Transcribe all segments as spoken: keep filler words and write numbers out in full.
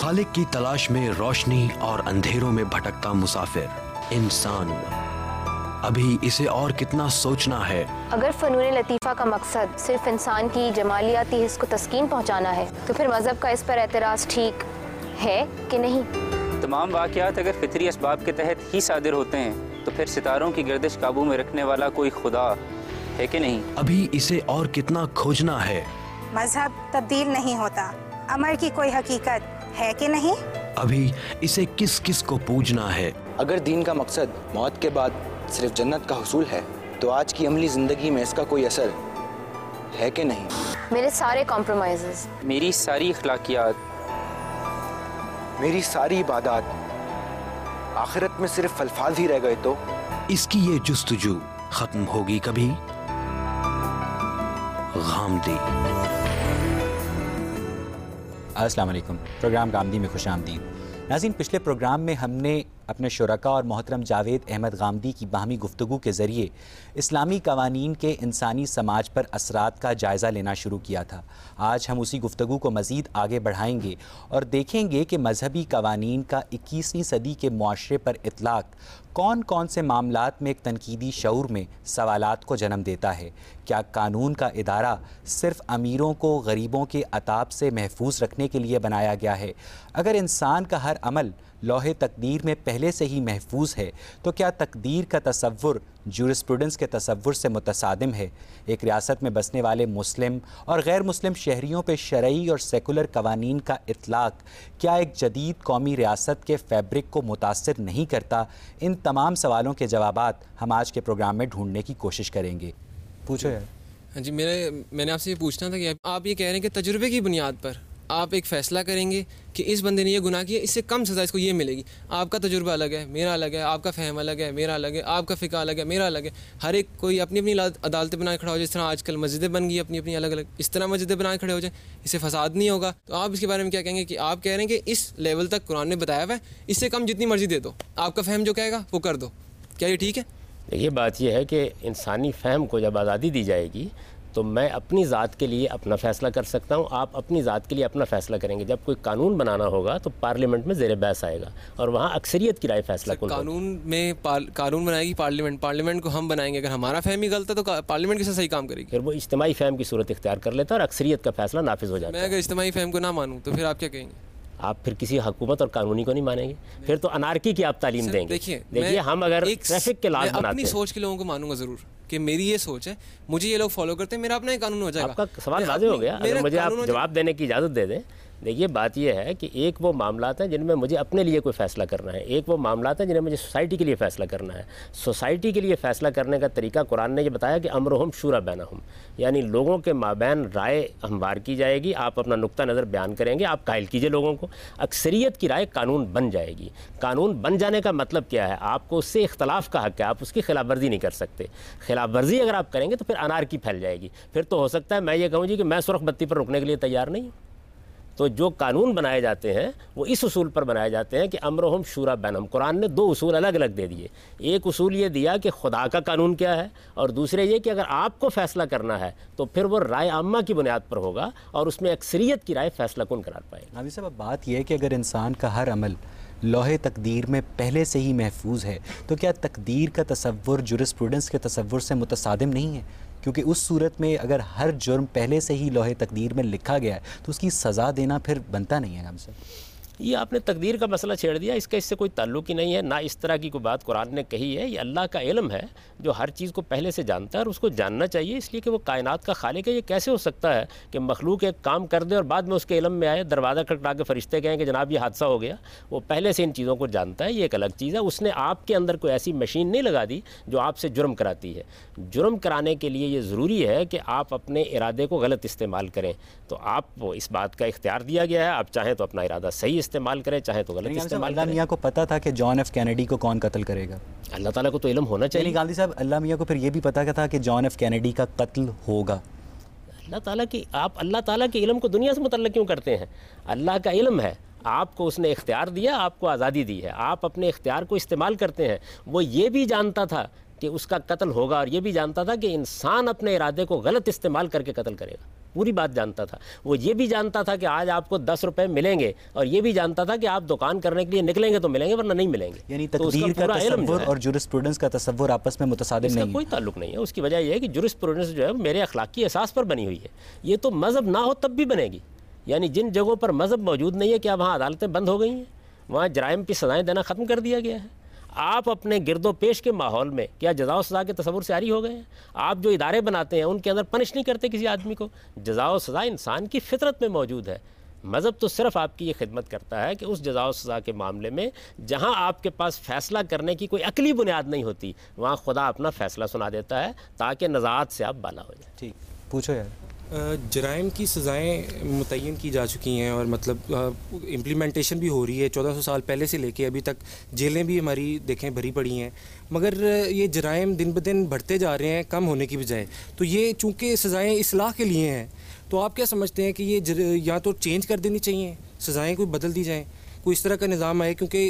खालिक की तलाश में रोशनी और अंधेरों में भटकता मुसाफिर इंसान, अभी इसे और कितना सोचना है। अगर फ़नून लतीफ़ा का मकसद सिर्फ इंसान की जमालियाती हिस्स को तस्कीन पहुँचाना है तो फिर मज़हब का इस पर एतराज़ ठीक है कि नहीं? तमाम वाक़यात अगर फितरी असबाब के तहत ही सादिर होते हैं तो फिर सितारों की गर्दिश काबू में रखने वाला कोई खुदा है कि नहीं? अभी इसे और कितना खोजना है। मजहब तब्दील नहीं होता, अमर की कोई हकीकत है कि नहीं? अभी इसे किस किस को पूजना है। अगर दीन का मकसद मौत के बाद सिर्फ जन्नत का हुसूल है तो आज की अमली जिंदगी में इसका कोई असर है कि नहीं? मेरे सारे कॉम्प्रोमाइज़ेस, मेरी सारी अखलाकियात, मेरी सारी इबादत आखिरत में सिर्फ अल्फाज ही रह गए तो इसकी ये जुस्तजू खत्म होगी कभी? गामदी। अस्सलाम वालेकुम। प्रोग्राम गामदी में खुश आमदीद। नाज़रीन, पिछले प्रोग्राम में हमने अपने शुरका और मोहतरम जावेद अहमद गामदी की बाहमी गुफ्तगू के ज़रिए इस्लामी कवानीन के इंसानी समाज पर असरात का जायज़ा लेना शुरू किया था। आज हम उसी गुफ्तगू को मज़ीद आगे बढ़ाएंगे और देखेंगे कि मजहबी कवानीन का इक्कीसवीं सदी के मुआशरे पर इतलाक़ कौन कौन से मामलात में एक तनकीदी शऊर में सवालात को जन्म देता है। क्या कानून का इदारा सिर्फ़ अमीरों को गरीबों के अताब से महफूज रखने के लिए बनाया गया है? अगर इंसान का हर अमल लौहे तकदीर में पहले से ही महफूज है तो क्या तकदीर का तसव्वुर जूरिस्प्रूडेंस के तसव्वुर से मुतसादिम है? एक रियासत में बसने वाले मुस्लिम और गैर मुस्लिम शहरियों पर शरई और सेकुलर कवानीन का इतलाक़ क्या एक जदीद कौमी रियासत के फैब्रिक को मुतासिर नहीं करता? इन तमाम सवालों के जवाबात हम आज के प्रोग्राम में ढूंढने की कोशिश करेंगे। पूछो यार। हाँ जी, मेरे मैंने आपसे ये पूछना था कि आप ये कह रहे हैं कि तजुर्बे की बुनियाद पर आप एक फ़ैसला करेंगे कि इस बंदे ने ये गुनाह किया, इससे कम सज़ा इसको ये मिलेगी। आपका तजुर्बा अलग है, मेरा अलग है, आपका फ़हम अलग है, मेरा अलग है, आपका फ़िक़ा अलग है, मेरा अलग है। हर एक कोई अपनी अपनी अदालतें बनाए खड़ा हो जाए। जिस तरह आजकल मस्जिदें बन गई अपनी अपनी अलग अलग, इस तरह मस्जिदें बनाए खड़े हो जाए, इससे फसाद नहीं होगा। तो आप इसके बारे में क्या कहेंगे कि आप कह रहे हैं कि इस लेवल तक कुरान ने बताया हुआ है, इससे कम जितनी मर्ज़ी दे दो, आपका फ़हम जो कहेगा वो कर दो, क्या ये ठीक है? देखिए, बात यह है कि इंसानी फ़हम को जब आज़ादी दी जाएगी तो मैं अपनी ज़ात के लिए अपना फ़ैसला कर सकता हूँ, आप अपनी ज़ात के लिए अपना फ़ैसला करेंगे। जब कोई कानून बनाना होगा तो पार्लियामेंट में ज़ेर बहस आएगा और वहाँ अक्सरियत की राय फैसला कौन कानून में कानून बनाएगी पार्लियामेंट, पार्लियामेंट को हम बनाएंगे। अगर हमारा फ़हम ही गलत है तो पार्लियामेंट किससे सही काम करेगी? फिर वो इज्तिमाई फ़हम की सूरत इख्तियार कर लेता है और अक्सरियत का फ़ैसला नाफिज हो जाता है। मैं अगर इज्तिमाई फ़हम को ना मानूँ तो फिर आप क्या कहेंगे? आप फिर किसी हुकूमत और कानूनी को नहीं मानेंगे, फिर तो अनारकी की आप तालीम देंगे। देखिए देखिए हम अगर ट्रैफिक के लाज बनाते हैं, अपनी सोच के लोगों को मानूंगा ज़रूर कि मेरी ये सोच है, मुझे ये लोग फॉलो करते हैं, मेरा अपना ही कानून हो जाएगा। आपका सवाल वाज़ेह हो गया। अगर मुझे आप जवाब देने की इजाज़त दे दें। देखिए, बात यह है कि एक वो मामलात हैं जिनमें मुझे अपने लिए कोई फ़ैसला करना है, एक वो मामलात हैं जिन्हें मुझे सोसाइटी के लिए फ़ैसला करना है। सोसाइटी के लिए फ़ैसला करने का तरीका कुरान ने ये बताया कि अमरुहुम शूरा बैनहुम, यानी लोगों के माबैन राय हमवार की जाएगी। आप अपना नुक्ता नज़र बयान करेंगे, आप कायल कीजिए लोगों को, अक्सरियत की राय कानून बन जाएगी। कानून बन जाने का मतलब क्या है? आपको उससे इख्तलाफ का हक़ है, आप उसकी खिलाफ वर्जी नहीं कर सकते। खिलाफ वर्जी अगर आप करेंगे तो फिर अनारकी फैल जाएगी। फिर तो हो सकता है मैं ये कहूँ जी कि मैं सुर्ख बत्ती पर रुकने के लिए तैयार नहीं हूँ। तो जो कानून बनाए जाते हैं वो इस उसूल पर बनाए जाते हैं कि अमरुहुम शूरा बैनहुम। कुरान ने दो उसूल अलग अलग दे दिए। एक उसूल ये दिया कि खुदा का कानून क्या है, और दूसरे ये कि अगर आपको फ़ैसला करना है तो फिर वो राय आम्मा की बुनियाद पर होगा और उसमें अक्सरियत की राय फ़ैसला कौन करार पाएगा। अभी साहब, बात यह है कि अगर इंसान का हर अमल लौहे तकदीर में पहले से ही महफूज है तो क्या तकदीर का तसव्वुर जूरिस्प्रूडेंस के तसव्वुर से मुतसादिम नहीं है? क्योंकि उस सूरत में अगर हर जुर्म पहले से ही लौहे तकदीर में लिखा गया है तो उसकी सज़ा देना फिर बनता नहीं है हमसे। ये आपने तकदीर का मसला छेड़ दिया, इसका इससे कोई ताल्लुक ही नहीं है, ना इस तरह की कोई बात कुरान ने कही है। ये अल्लाह का इल्म है जो हर चीज़ को पहले से जानता है और उसको जानना चाहिए, इसलिए कि वो कायनात का खालिक है। ये कैसे हो सकता है कि मखलूक एक काम कर दे और बाद में उसके इल्म में आए, दरवाज़ा खटखटा के फरिश्ते कहें कि जनाब ये हादसा हो गया? वो पहले से इन चीज़ों को जानता है, ये एक अलग चीज़ है। उसने आपके अंदर कोई ऐसी मशीन नहीं लगा दी जो आपसे जुर्म कराती है। जुर्म कराने के लिए ये ज़रूरी है कि आप अपने इरादे को गलत इस्तेमाल करें, तो आपको इस बात का इख्तियार दिया गया है। आप चाहें तो अपना इरादा सही इस्तेमाल करें, चाहे तो गलत इस्तेमाल करें। अल्लाह मियाँ को पता था कि जॉन एफ कैनेडी को कौन कत्ल करेगा? अल्लाह ताला को तो इल्म होना चाहिए। गांधी साहब, अल्लाह मियाँ को फिर ये भी पता था कि जॉन एफ कैनेडी का कत्ल होगा। अल्लाह ताला की आप अल्लाह ताला के इल्म को दुनिया से मुतल्लक क्यों करते हैं? अल्लाह का इल्म है, आपको उसने इख्तियार दिया, आपको आज़ादी दी है, आप अपने इख्तियार को इस्तेमाल करते हैं। वो ये भी जानता था कि उसका कत्ल होगा और ये भी जानता था कि इंसान अपने इरादे को गलत इस्तेमाल करके कत्ल करेगा। पूरी बात जानता था। वो ये भी जानता था कि आज आपको दस रुपए मिलेंगे, और ये भी जानता था कि आप दुकान करने के लिए निकलेंगे तो मिलेंगे वरना नहीं मिलेंगे। यानी तकदीर का तसव्वुर और जुरिस्प्रूडेंस का तसव्वुर आपस में मुतसादिम नहीं है। कोई ताल्लुक नहीं है। उसकी वजह यह है कि जुरिस्प्रूडेंस जो है मेरे अखलाकी एहसास पर बनी हुई है। ये तो मज़हब ना हो तब भी बनेगी। यानी जिन जगहों पर मज़हब मौजूद नहीं है, क्या वहाँ अदालतें बंद हो गई हैं? वहाँ जराइम की सज़ाएँ देना ख़त्म कर दिया गया है? आप अपने गिरदो पेश के माहौल में क्या जज़ा व सज़ा के तस्वुर से आरी हो गए हैं? आप जो इदारे बनाते हैं उनके अंदर पनिश नहीं करते किसी आदमी को। जज़ा व सज़ा इंसान की फितरत में मौजूद है। मज़हब तो सिर्फ आपकी ये खिदमत करता है कि उस जज़ा व सज़ा के मामले में जहाँ आपके पास फ़ैसला करने की कोई अकली बुनियाद नहीं होती, वहाँ खुदा अपना फ़ैसला सुना देता है ताकि नज़ात से आप बाला हो जाए। ठीक, पूछो यार। जराइम की सज़ाएँ मुतय्यन की जा चुकी हैं और मतलब इम्प्लीमेंटेशन भी हो रही है। चौदह सौ साल पहले से लेके अभी तक जेलें भी हमारी देखें भरी पड़ी हैं, मगर ये जराइम दिन ब दिन बढ़ते जा रहे हैं कम होने की बजाय। तो ये चूँकि सज़ाएँ इस्लाह के लिए हैं, तो आप क्या समझते हैं कि ये या तो चेंज कर देनी चाहिए, सज़ाएँ कोई बदल दी जाएँ, कोई इस तरह का निज़ाम आए? क्योंकि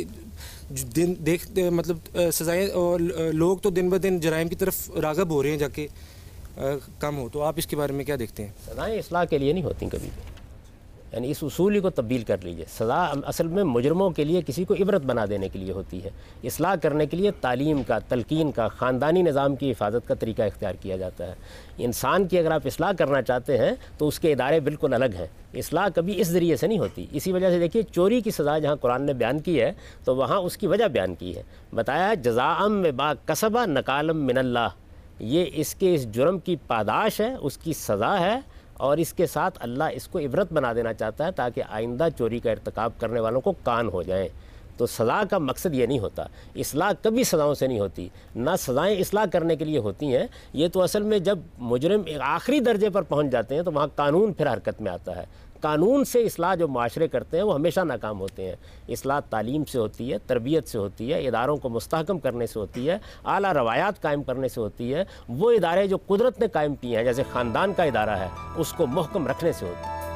दिन देख मतलब सज़ाएँ और लोग तो दिन ब दिन जराइम की तरफ राग़ब हो रहे हैं जाके आ, कम हो। तो आप इसके बारे में क्या देखते हैं? सज़ाएँ इस्लाह के लिए नहीं होती कभी भी। यानी इस उसूल को तब्दील कर लीजिए। सज़ा असल में मुजरमों के लिए किसी को इबरत बना देने के लिए होती है। इस्लाह करने के लिए तालीम का, तलकीन का, ख़ानदानी निज़ाम की हिफाजत का तरीका इख्तियार किया जाता है। इंसान की अगर आप इस्लाह करना चाहते हैं तो उसके इदारे बिल्कुल अलग हैं। इस्लाह कभी इस ज़रिए से नहीं होती। इसी वजह से देखिए, चोरी की सज़ा जहाँ कुरान ने बयान की है तो वहाँ उसकी वजह बयान की है। बताया जज़ाअम बा कसबा नकालम मिनल्लाह, ये इसके इस जुर्म की पादाश है, उसकी सज़ा है, और इसके साथ अल्लाह इसको इबरत बना देना चाहता है ताकि आइंदा चोरी का इर्तिकाब करने वालों को कान हो जाए। तो सज़ा का मकसद ये नहीं होता। इस्लाह कभी सज़ाओं से नहीं होती, ना सज़ाएँ इस्लाह करने के लिए होती हैं। ये तो असल में जब मुजरिम एक आखिरी दर्जे पर पहुंच जाते हैं तो वहाँ कानून फिर हरकत में आता है। कानून से इस्लाह जो माशरे करते हैं वो हमेशा नाकाम होते हैं। इस्लाह तालीम से होती है, तरबियत से होती है, इदारों को मुस्तहकम करने से होती है, आला रवायात कायम करने से होती है। वो इदारे जो कुदरत ने कायम किए हैं, जैसे ख़ानदान का इदारा है, उसको मुहकम रखने से होती है।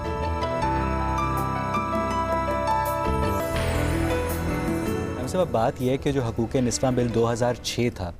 सबब बात यह है कि जो हकूक़ निस्वां बिल दो हज़ार छः था,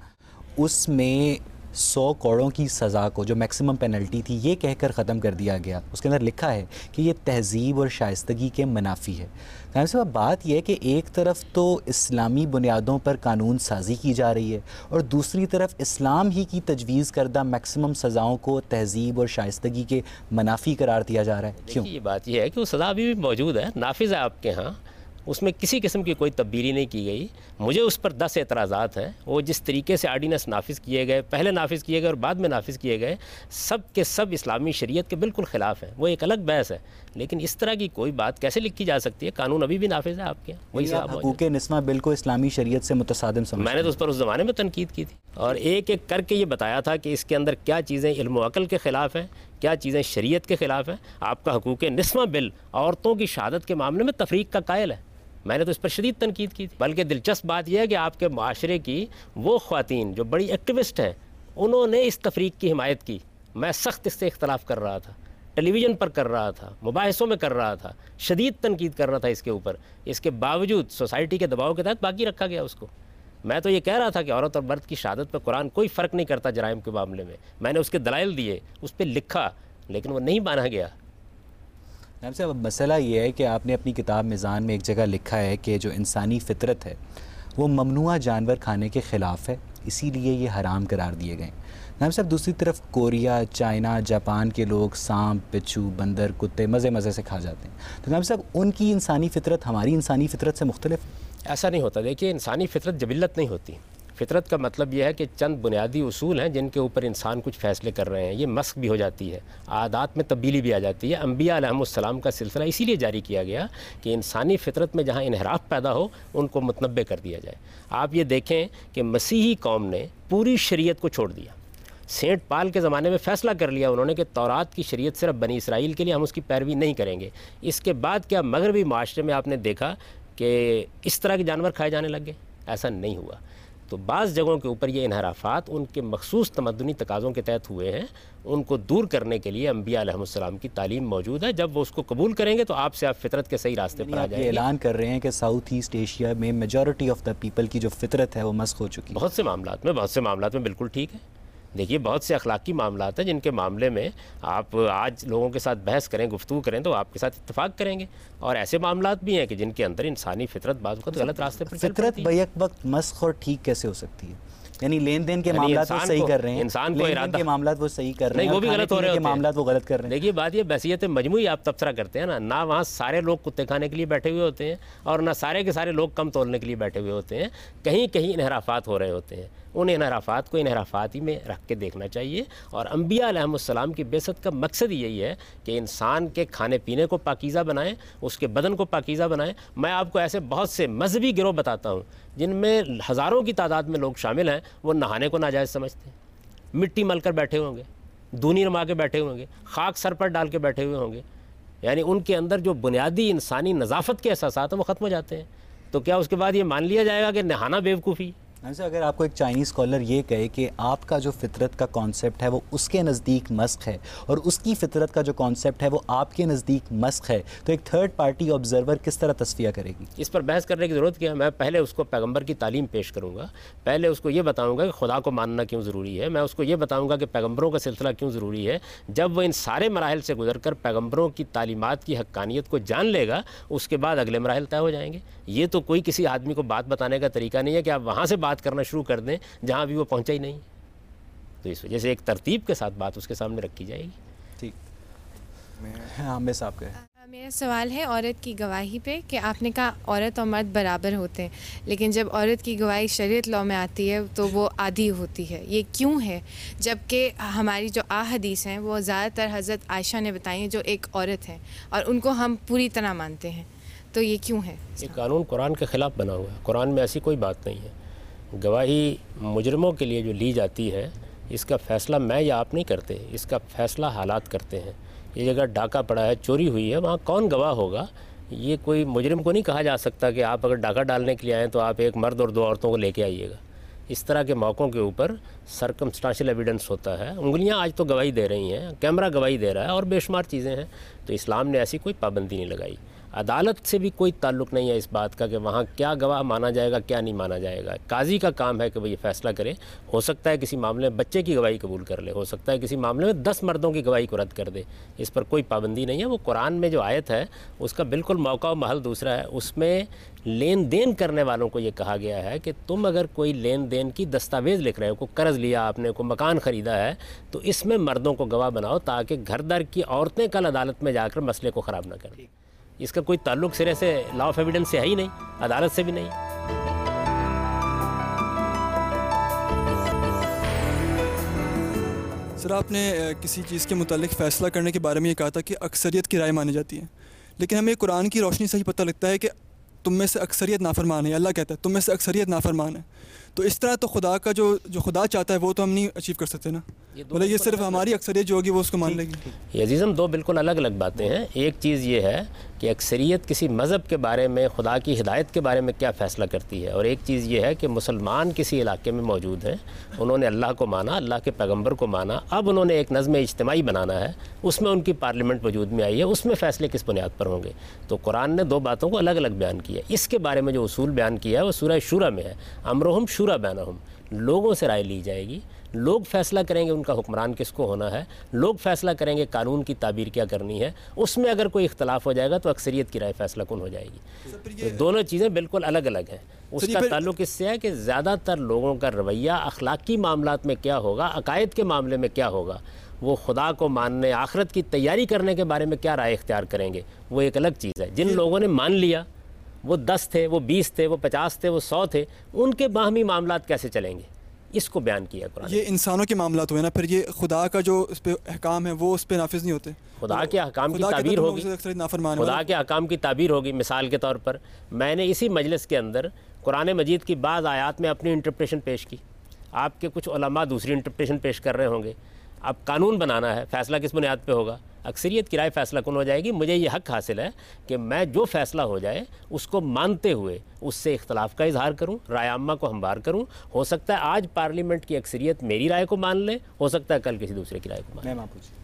उसमें सौ करोड़ की सज़ा को, जो मैक्सिमम पेनल्टी थी, ये कहकर ख़त्म कर दिया गया। उसके अंदर लिखा है कि ये तहज़ीब और शाइस्तगी के मुनाफी है। कायम साहब, बात यह है कि एक तरफ तो इस्लामी बुनियादों पर कानून साजी की जा रही है और दूसरी तरफ इस्लाम ही की तजवीज़ करदा मैक्सिमम सज़ाओं को तहज़ीब और शाइस्तगी के मुनाफी करार दिया जा रहा है। क्यों? ये बात यह है कि वो सज़ा अभी भी मौजूद है, नाफिज़ है आपके यहाँ, उसमें किसी किस्म की कोई तब्दीली नहीं की गई। मुझे उस पर दस एतराज़ात हैं। वो जिस तरीके से आर्डीनेंस नाफिज़ किए गए, पहले नाफिज़ किए गए और बाद में नाफिज़ किए गए, सब के सब इस्लामी शरीयत के बिल्कुल ख़िलाफ़ हैं। वो एक अलग बहस है, लेकिन इस तरह की कोई बात कैसे लिखी जा सकती है? कानून अभी भी नाफिज़ है आपके यहाँ। वही हकूक़ निस्वां बिल को इस्लामी शरीयत से मुतसादिम समझते हैं। मैंने तो उस पर उस ज़माने में तनकीद की थी और एक एक करके ये बताया था कि इसके अंदर क्या चीज़ें इल्म व अक़ल के ख़िलाफ़ हैं, क्या चीज़ें शरीयत के ख़िलाफ़ हैं। आपका हकूक़ निस्वां बिल औरतों की शहादत के मामले में तफरीक का कायल है। मैंने तो इस पर शदीद तनकीद की थी। बल्कि दिलचस्प बात यह है कि आपके माशरे की वो ख़वातीन जो बड़ी एक्टिविस्ट हैं, उन्होंने इस तफरीक की हिमायत की। मैं सख्त इससे इख्तलाफ कर रहा था, टेलीविज़न पर कर रहा था, मुबाहिसों में कर रहा था, शदीद तनकीद कर रहा था इसके ऊपर। इसके बावजूद सोसाइटी के दबाव के तहत बाकी रखा गया उसको। मैं तो ये कह रहा था कि औरत और मर्द की शहादत पर कुरान कोई फ़र्क नहीं करता जराइम के मामले में। मैंने उसके दलाइल दिए, उस पर लिखा, लेकिन वो नहीं माना गया। नाम साहब, अब मसला ये है कि आपने अपनी किताब मिज़ान में एक जगह लिखा है कि जो इंसानी फ़ितरत है वो ममनुआ जानवर खाने के ख़िलाफ़ है, इसीलिए ये हराम करार दिए गए। नाम साहब, दूसरी तरफ कोरिया, चाइना, जापान के लोग सांप, बिच्छू, बंदर, कुत्ते मज़े मज़े से खा जाते हैं। तो नाम साहब, उनकी इंसानी फ़ितरत हमारी इंसानी फ़ितरत से मुख्तलिफ? ऐसा नहीं होता। देखिए, इंसानी फ़ितरत जबिल्लत नहीं होती। फ़ितरत का मतलब यह है कि चंद बुनियादी उसूल हैं जिनके ऊपर इंसान कुछ फ़ैसले कर रहे हैं। ये मस्क भी हो जाती है, आदात में तब्दीली भी आ जाती है। अम्बिया अलैहिमुस्सलाम का सिलसिला इसीलिए जारी किया गया कि इंसानी फ़ितरत में जहाँ इन्हराफ पैदा हो उनको मुतनब्बे कर दिया जाए। आप ये देखें कि मसीही कौम ने पूरी शरीयत को छोड़ दिया। सेंट पाल के ज़माने में फ़ैसला कर लिया उन्होंने कि तौरात की शरीयत सिर्फ बनी इसराइल के लिए, हम उसकी पैरवी नहीं करेंगे। इसके बाद क्या मगरबी माशरे में आपने देखा कि इस तरह के जानवर खाए जाने लग गए? ऐसा नहीं हुआ। तो बाज़ जगहों के ऊपर ये इन्हराफात उनके मखसूस तमद्दुनी तकाज़ों के तहत हुए हैं। उनको दूर करने के लिए अम्बिया अलैहिमुस्सलाम की तालीम मौजूद है। जब वो उसको कबूल करेंगे तो आपसे आप फितरत के सही रास्ते पर आ जाएंगे। ऐलान कर रहे हैं कि साउथ ईस्ट एशिया में मेजॉरिटी ऑफ द पीपल की जो फितरत है वो मस्क हो चुकी है। बहुत से मामलात में बहुत से मामलात में बिल्कुल ठीक है। देखिए बहुत से अखलाकी मामलात हैं जिनके मामले में आप आज लोगों के साथ बहस करें, गुफ्तगू करें तो आपके साथ इत्तेफाक करेंगे, और ऐसे मामलात भी हैं कि जिनके अंदर इंसानी फितरत बाज़ वक़्त गलत रास्ते पर चल पड़ती है। फितरत बैक वक्त मस्ख और ठीक कैसे हो सकती है? यानी लेन देन के मामलात वो सही कर रहे हैं, इंसान को इरादा के मामलात वो सही कर रहे हैं, वो भी गलत हो रहे हैं, मामलात वो गलत कर रहे हैं। देखिए बात ये बहसियत मजमूई आप तबसरा करते हैं ना, ना वहाँ सारे लोग कुत्ते खाने के लिए बैठे हुए होते हैं और ना सारे के सारे लोग कम तोलने के लिए बैठे हुए होते हैं, कहीं कहीं इनहराफात हो रहे होते हैं। उन इनहराफात को इनहराफात ही में रख के देखना चाहिए। और अम्बिया अलैहिमुस्सलाम की बेसत का मकसद यही है कि इंसान के खाने पीने को पाकीज़ा बनाएं, उसके बदन को पाकीज़ा बनाएं। मैं आपको ऐसे बहुत से मजहबी गिरोह बताता हूँ जिनमें हज़ारों की तादाद में लोग शामिल हैं, वो नहाने को नाजायज़ समझते हैं, मिट्टी मल कर बैठे होंगे, दूनी रमा के बैठे होंगे, खाक सर पर डाल के बैठे हुए होंगे, यानी उनके अंदर जो बुनियादी इंसानी नज़ाफ़त के एहसासात हैं वो ख़त्म हो जाते हैं। तो क्या उसके बाद ये मान लिया जाएगा कि नहाना बेवकूफ़ी? अच्छा, अगर आपको एक चाइनीज़ स्कॉलर ये कहे कि आपका जो फितरत का कॉन्सेप्ट है वो उसके नज़दीक मस्क है और उसकी फितरत का जो कॉन्सेप्ट है वो आपके नज़दीक मस्क है, तो एक थर्ड पार्टी ऑब्जर्वर किस तरह तस्फिया करेगी? इस पर बहस करने की ज़रूरत क्या है? मैं पहले उसको पैगंबर की तालीम पेश करूँगा, पहले उसको ये बताऊँगा कि खुदा को मानना क्यों ज़रूरी है, मैं उसको ये बताऊँगा कि पैगंबरों का सिलसिला क्यों ज़रूरी है। जब वह इन सारे मराहल से गुजर कर पैगंबरों की तालीमात की हक्कानियत को जान लेगा, उसके बाद अगले मराहल तय हो जाएंगे। ये तो कोई किसी आदमी को बात बताने का तरीका नहीं है कि आप वहाँ से बात करना शुरू कर दें जहाँ भी वो पहुँचा ही नहीं। तो इस वजह से एक तरतीब के साथ बात उसके सामने रखी जाएगी। ठीक, हाँ मैं साहब कहें। मेरा सवाल है औरत की गवाही पे कि आपने कहा औरत और मर्द बराबर होते हैं, लेकिन जब औरत की गवाही शरीयत लॉ में आती है तो वो आधी होती है, ये क्यों है? जबकि हमारी जो आ हदीस हैं वो ज़्यादातर हज़रत आयशा ने बताई हैं जो एक औरत हैं और उनको हम पूरी तरह मानते हैं, तो ये क्यों है? ये कानून कुरान के ख़िलाफ़ बना हुआ है, कुरान में ऐसी कोई बात नहीं है। गवाही मुजरमों के लिए जो ली जाती है इसका फ़ैसला मैं या आप नहीं करते, इसका फ़ैसला हालात करते हैं। ये जगह डाका पड़ा है, चोरी हुई है, वहाँ कौन गवाह होगा? ये कोई मुजरिम को नहीं कहा जा सकता कि आप अगर डाका डालने के लिए आएँ तो आप एक मर्द और दो औरतों को लेके आइएगा। इस तरह के मौक़ों के ऊपर सरकमस्टांशियल एविडेंस होता है। उंगलियां आज तो गवाही दे रही हैं, कैमरा गवाही दे रहा है और बेशुमार चीज़ें हैं, तो इस्लाम ने ऐसी कोई पाबंदी नहीं लगाई। अदालत से भी कोई ताल्लुक़ नहीं है इस बात का कि वहाँ क्या गवाह माना जाएगा क्या नहीं माना जाएगा। काजी का काम है कि वो ये फ़ैसला करे। हो सकता है किसी मामले में बच्चे की गवाही कबूल कर ले, हो सकता है किसी मामले में दस मर्दों की गवाही को रद्द कर दे, इस पर कोई पाबंदी नहीं है। वो कुरान में जो आयत है उसका बिल्कुल मौका और महल दूसरा है। उसमें लेन देन करने वालों को ये कहा गया है कि तुम अगर कोई लेन देन की दस्तावेज़ लिख रहे हो, को कर्ज़ लिया आपने, को मकान ख़रीदा है, तो इसमें मर्दों को गवाह बनाओ ताकि घर दर की औरतें कल अदालत में जाकर मसले को ख़राब ना करें। इसका कोई ताल्लुक सिरे से लॉ ऑफ एविडेंस से है ही नहीं, अदालत से भी नहीं। सर, आपने किसी चीज़ के मुतालिक फ़ैसला करने के बारे में ये कहा था कि अक्सरियत की राय मानी जाती है, लेकिन हमें कुरान की रोशनी से ही पता लगता है कि तुम में से अक्सरियत नाफरमान है। अल्लाह कहता है तुम में से अक्सरियत नाफरमान है, तो इस तरह तो खुदा का जो जो खुदा चाहता है वो तो हम नहीं अचीव कर सकते ना। मतलब ये सिर्फ हमारी अक्सरियत जो होगी वो उसको मान लेगी। ये अजीज़म दो बिल्कुल अलग अलग बातें हैं। एक चीज़ ये है कि अक्सरियत किसी मज़हब के बारे में, खुदा की हिदायत के बारे में क्या फ़ैसला करती है, और एक चीज़ ये है कि मुसलमान किसी इलाके में मौजूद हैं, उन्होंने अल्लाह को माना, अल्लाह के पैगम्बर को माना, अब उन्होंने एक नज़्म इज्तिमाई बनाना है, उसमें उनकी पार्लियामेंट वजूद में आई है, उसमें फ़ैसले किस बुनियाद पर होंगे। तो कुरान ने दो बातों को अलग अलग बयान किया। इसके बारे में जो उसूल बयान किया है वो सूरह शूरा में है, अमरुहुम शूरा बैनहुम, लोगों से राय ली जाएगी, लोग फैसला करेंगे उनका हुक्मरान किसको होना है, लोग फैसला करेंगे कानून की ताबीर क्या करनी है, उसमें अगर कोई इख्तलाफ हो जाएगा तो अक्सरियत की राय फैसला कौन हो जाएगी। तो दोनों चीज़ें बिल्कुल अलग अलग हैं। उसका ताल्लुक इससे है कि ज़्यादातर लोगों का रवैया अखलाकी मामलात में क्या होगा, अकायद के मामले में क्या होगा, वो खुदा को मानने, आखिरत की तैयारी करने के बारे में क्या राय इख्तियार करेंगे, वो एक अलग चीज़ है। जिन लोगों ने मान लिया, वो दस थे, वो बीस थे, वो पचास थे, वो सौ थे, उनके बाहमी मामलात कैसे चलेंगे, इसको बयान किया कुरान। ये इंसानों के मामलात हुए ना, फिर ये खुदा का जो इस पे अहकाम है वो उस पे नाफिज नहीं होते। खुदा के अहकाम की ताबीर होगी, खुदा के अहकाम की ताबीर होगी। मिसाल के तौर पर मैंने इसी मजलिस के अंदर कुरान मजीद की बाज़ आयात में अपनी इंटरप्रेशन पेश की, आपके कुछ उलमा दूसरी इंटरप्रेशन पेश कर रहे होंगे। अब कानून बनाना है, फ़ैसला किस बुनियाद पे होगा, अक्सरियत की राय फ़ैसला कौन हो जाएगी। मुझे ये हक़ हासिल है कि मैं जो फ़ैसला हो जाए उसको मानते हुए उससे इख्तलाफ का इजहार करूं, राय आम्मा को हमवार करूं। हो सकता है आज पार्लियामेंट की अक्सरियत मेरी राय को मान ले, हो सकता है कल किसी दूसरे की राय को मान ले।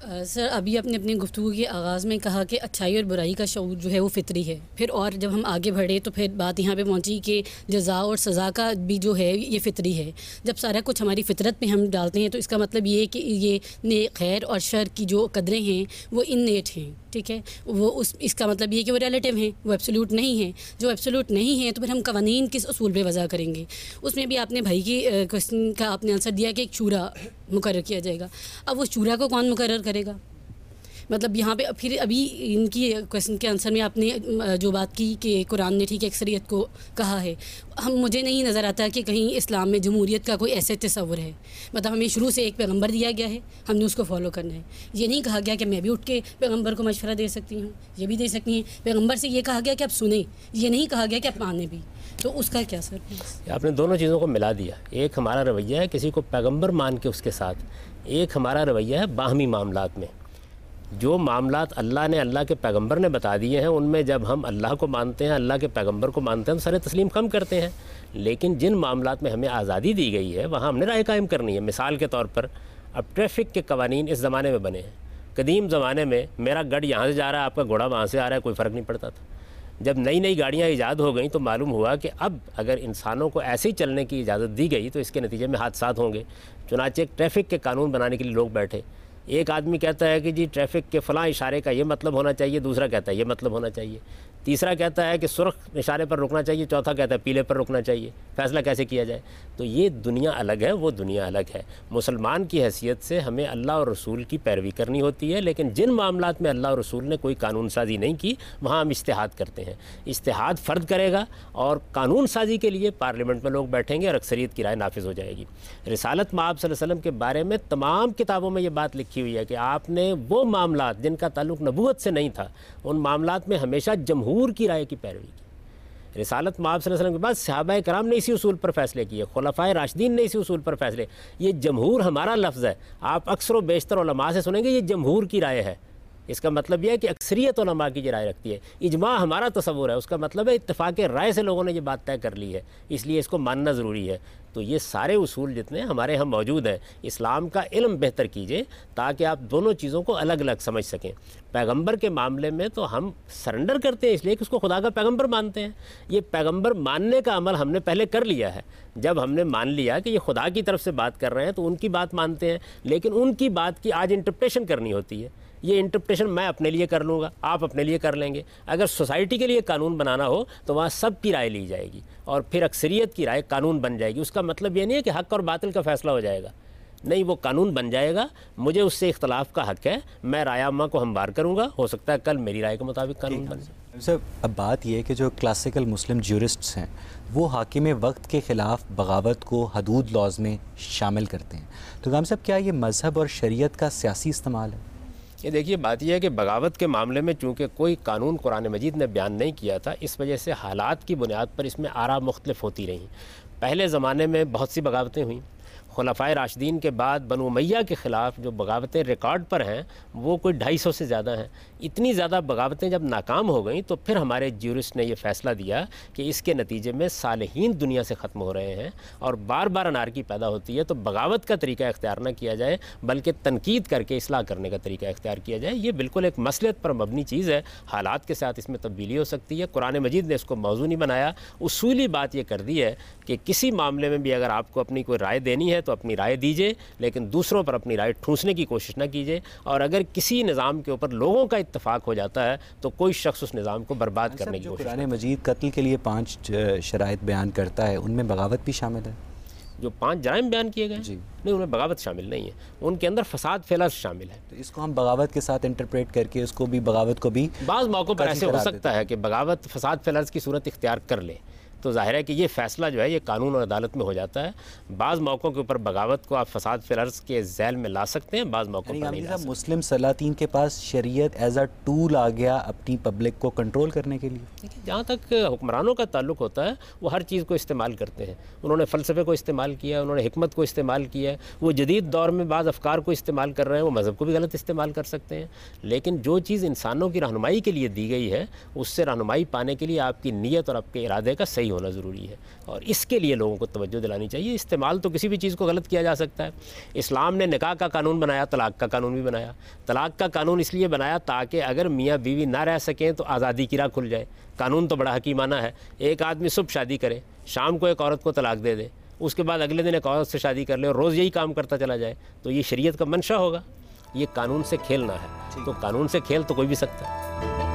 सर अभी आपने अपनी गुफ्तगू के आगाज़ में कहा कि अच्छाई और बुराई का शऊर जो है वो फितरी है। फिर और जब हम आगे बढ़े तो फिर बात यहाँ पे पहुँची कि जज़ा और सज़ा का भी जो है ये फितरी है। जब सारा कुछ हमारी फितरत में हम डालते हैं तो इसका मतलब ये है कि ये ने खैर और शर की जो कदरें हैं वो इन्नेट हैं, ठीक है। वो उस इसका मतलब ये है कि वो रिलेटिव हैं, वो एब्सोल्यूट नहीं हैं। जो एब्सोल्यूट नहीं हैं तो फिर हम कवानीन किस उसूल पे वज़ा करेंगे। उसमें भी आपने भाई की क्वेश्चन का आपने आंसर दिया कि एक शूरा मुकर्रर किया जाएगा। अब वो शूरा को कौन मुकर्रर करेगा? मतलब यहाँ पे फिर अभी इनकी क्वेश्चन के आंसर में आपने जो बात की कि कुरान ने ठीक है अक्सरियत को कहा है, हम मुझे नहीं नज़र आता कि कहीं इस्लाम में जमहूरियत का कोई ऐसे तस्वुर है। मतलब हमें शुरू से एक पैगंबर दिया गया है, हमने उसको फॉलो करना है। ये नहीं कहा गया कि मैं भी उठ के पैगंबर को मशवरा दे सकती हूँ, ये भी दे सकती हैं। पैगंबर से ये कहा गया कि आप सुने, ये नहीं कहा गया कि आप माने भी। तो उसका क्या सर? आपने दोनों चीज़ों को मिला दिया। एक हमारा रवैया है किसी को पैगंबर मान के उसके साथ, एक हमारा रवैया है बाहमी मामलात में। जो मामलात अल्लाह ने अल्लाह के पैगंबर ने बता दिए हैं उनमें जब हम अल्लाह को मानते हैं, अल्लाह के पैगंबर को मानते हैं तो सर तस्लीम कम करते हैं। लेकिन जिन मामलात में हमें आज़ादी दी गई है वहाँ हमने राय कायम करनी है। मिसाल के तौर पर अब ट्रैफिक के कवानीन इस ज़माने में बने हैं। कदीम ज़माने में मेरा गढ़ यहाँ से जा रहा है, आपका घोड़ा वहाँ से आ रहा है, कोई फ़र्क नहीं पड़ता था। जब नई नई गाड़ियाँ ईजाद हो गई तो मालूम हुआ कि अब अगर इंसानों को ऐसे ही चलने की इजाज़त दी गई तो इसके नतीजे में हादसात होंगे। चुनांचे एक ट्रैफिक के कानून बनाने के लिए लोग बैठे। एक आदमी कहता है कि जी ट्रैफिक के फ़लाँ इशारे का ये मतलब होना चाहिए, दूसरा कहता है ये मतलब होना चाहिए, तीसरा कहता है कि सुर्ख इशारे पर रुकना चाहिए, चौथा कहता है पीले पर रुकना चाहिए। फ़ैसला कैसे किया जाए? तो ये दुनिया अलग है, वो दुनिया अलग है। मुसलमान की हैसियत से हमें अल्लाह और रसूल की पैरवी करनी होती है। लेकिन जिन मामलात में अल्लाह और रसूल ने कोई कानून साजी नहीं की वहाँ हम इज्तिहाद करते हैं। इज्तिहाद फ़र्द करेगा और कानून साजी के लिए पार्लियामेंट में लोग बैठेंगे और अक्सरियत की राय नाफिज हो जाएगी। रिसालत में आप सल्लल्लाहु अलैहि वसल्लम के बारे में तमाम किताबों में ये बात लिखी हुई है कि आपने वो मामलात जिनका ताल्लुक़ नबूवत से नहीं था उन मामलात में हमेशा जमहूर की राय की पैरवी की। रिसालत में आप सल्लल्लाहु अलैहि वसल्लम के बाद सहाबाए कराम ने इसी उसूल पर फ़ैसले किए, खुलफ़ाए राशिदीन ने इसी उसूल पर फ़ैसले। ये जमहूर हमारा लफ्ज़ है, आप अक्सर व बेशतर उलमा से सुनेंगे ये जमहूर की राय है। इसका मतलब यह है कि अक्सरियत उलमा की राय रखती है। इजमा हमारा तसव्वुर है, उसका मतलब है इत्तेफाक राय से लोगों ने ये बात तय कर ली है, इसलिए इसको मानना ज़रूरी है। तो ये सारे उसूल जितने हमारे यहाँ मौजूद हैं, इस्लाम का इल्म बेहतर कीजिए ताकि आप दोनों चीज़ों को अलग अलग समझ सकें। पैगंबर के मामले में तो हम सरेंडर करते हैं इसलिए कि उसको खुदा का पैगंबर मानते हैं। ये पैगंबर मानने का अमल हमने पहले कर लिया है। जब हमने मान लिया कि ये खुदा की तरफ से बात कर रहे हैं तो उनकी बात मानते हैं, लेकिन उनकी बात की आज इंटरप्रेशन करनी होती है। ये इंटरप्रेशन मैं अपने लिए कर लूँगा, आप अपने लिए कर लेंगे। अगर सोसाइटी के लिए कानून बनाना हो तो वहाँ सब की राय ली जाएगी और फिर अक्सरियत की राय कानून बन जाएगी। उसका मतलब ये नहीं है कि हक़ और बातिल का फ़ैसला हो जाएगा, नहीं, वो कानून बन जाएगा। मुझे उससे इख्तलाफ का हक़ है, मैं रायामा को हमवार करूँगा, हो सकता है कल मेरी राय के मुताबिक कानून बन जाए। सर अब बात यह है कि जो क्लासिकल मुस्लिम ज्यूरिस्ट्स हैं वो हाकिम वक्त के ख़िलाफ़ बगावत को हदूद लॉज में शामिल करते हैं। तो गाम साहब क्या ये मज़हब और शरीयत का सियासी इस्तेमाल है? ये देखिए, बात यह है कि बगावत के मामले में चूँकि कोई कानून कुरान मजीद ने बयान नहीं किया था, इस वजह से हालात की बुनियाद पर इसमें आरा मुख्तलिफ होती रहीं। पहले ज़माने में बहुत सी बगावतें हुई। खुलफ़ाए राशिदीन के बाद बनु उमय्या के ख़िलाफ़ जो बगावतें रिकॉर्ड पर हैं वो कोई ढाई सौ से ज़्यादा हैं। इतनी ज़्यादा बगावतें जब नाकाम हो गई तो फिर हमारे ज्यूरिस्ट ने यह फ़ैसला दिया कि इसके नतीजे में सालिहीन दुनिया से ख़त्म हो रहे हैं और बार बार अनारकी पैदा होती है। तो बगावत का तरीका इख्तियार न किया जाए बल्कि तनकीद करके इस्लाह करने का तरीका इख्तियार किया जाए। ये बिल्कुल एक मसलियत पर मबनी चीज़ है, हालात के साथ इसमें तब्दीली हो सकती है। कुरान मजीद ने इसको मौजू नहीं बनाया। उसूली बात यह कर दी है कि किसी मामले में भी अगर आपको अपनी कोई राय देनी है तो अपनी राय दीजिए, लेकिन दूसरों पर अपनी राय ठूंसने की कोशिश न कीजिए। और अगर किसी निज़ाम के ऊपर लोगों का इत्तेफाक हो जाता है तो कोई शख्स उस निज़ाम को बर्बाद करने की कोशिश। कुरान मजीद कत्ल के लिए पाँच शराइत बयान करता है, उनमें बगावत भी शामिल है। जो पांच जराइम बयान किए गए जी नहीं, उनमें बगावत शामिल नहीं है, उनके अंदर फसाद फैलाव शामिल है। तो इसको हम बगावत के साथ इंटरप्रेट करके उसको भी बगावत को भी बाज़ मौक़ों पर ऐसे हो सकता है कि बगावत फसाद फैलाव की सूरत इख्तियार कर ले, तो जाहिर है कि ये फ़ैसला जो है ये कानून और अदालत में हो जाता है। बाज़ मौक़ों के ऊपर बगावत को आप फसाद फैलाव के झैल में ला सकते हैं, बाज़ मौक़ों पर नहीं ला सकते। मुस्लिम सलातीन के पास शरीयत एज अ टूल आ गया अपनी पब्लिक को कंट्रोल करने के लिए। देखिए, जहाँ तक हुक्मरानों का ताल्लुक होता है वो हर चीज़ को इस्तेमाल करते हैं। उन्होंने फ़लसफ़े को इस्तेमाल किया, उन्होंने हिकमत को इस्तेमाल किया। वो जदीद दौर में बाज़ अफ़कार को इस्तेमाल कर रहे हैं, वो मज़हब को भी गलत इस्तेमाल कर सकते हैं। लेकिन जो चीज़ इंसानों की रहनुमाई के लिए दी गई है उससे रहनुमाई पाने के लिए आपकी नीयत और आपके इरादे का सही होना ज़रूरी है, और इसके लिए लोगों को तवज्जो दिलानी चाहिए। इस्तेमाल तो किसी भी चीज़ को गलत किया जा सकता है। इस्लाम ने निकाह का कानून बनाया, तलाक़ का कानून भी बनाया। तलाक़ का कानून इसलिए बनाया ताकि अगर मियाँ बीवी ना रह सकें तो आज़ादी की राह खुल जाए। कानून तो बड़ा हकीमाना है। एक आदमी सुबह शादी करे, शाम को एक औरत को तलाक़ दे दे, उसके बाद अगले दिन एक औरत से शादी कर ले और रोज़ यही काम करता चला जाए, तो ये शरीयत का मंशा होगा। ये कानून से खेलना है, तो कानून से खेल तो कोई भी सकता है।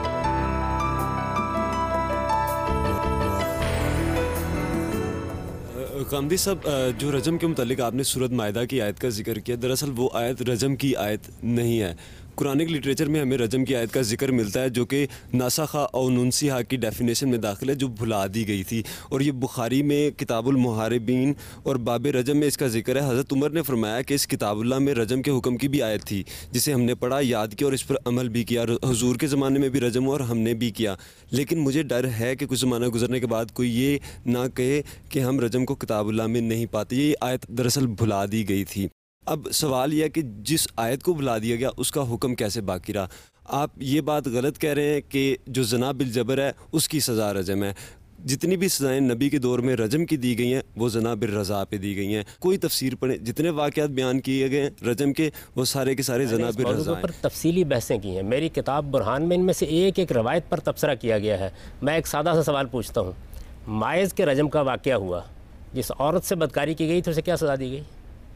कामदी साहब, जो रजम के मुतालिक आपने सूरत मायदा की आयत का जिक्र किया, दरअसल वो आयत रजम की आयत नहीं है। कुरानिक लिटरेचर में हमें रजम की आयत का जिक्र मिलता है जो कि नासखा और नुनसिहा की डेफिनेशन में दाखिल है, जो भुला दी गई थी। और ये बुखारी में किताबुल मुहारिबीन और बाब रजम में इसका जिक्र है। हज़रत उमर ने फरमाया कि इस किताबुल्लाह में रजम के हुक्म की भी आयत थी, जिसे हमने पढ़ा, याद किया और इस पर अमल भी किया। हुजूर के ज़माने में भी रजम हुआ और हमने भी किया। लेकिन मुझे डर है कि कुछ ज़माना गुजरने के बाद कोई ये ना कहे कि हम रजम को किताबुल्लाह में नहीं पाते। ये आयत दरअसल भुला दी गई थी। अब सवाल यह है कि जिस आयत को भुला दिया गया उसका हुक्म कैसे बाकी रहा? आप ये बात गलत कह रहे हैं कि जो जना बिल जबर है उसकी सज़ा रजम है। जितनी भी सज़ाएँ नबी के दौर में रजम की दी गई हैं वो जना बिल रज़ा पे दी गई हैं। कोई तफसीर पढ़े, जितने वाक़यात बयान किए गए हैं रजम के, वो सारे के सारे जना बिल रज़ा पर तफसीली बहसें की हैं। मेरी किताब बुरहान में इनमें से एक एक रवायत पर तबसरा किया गया है। मैं एक सादा सा सवाल पूछता हूँ, मायज़ के रजम का वाक़या हुआ, जिस औरत से बदकारी की गई तो उसे क्या सज़ा दी गई?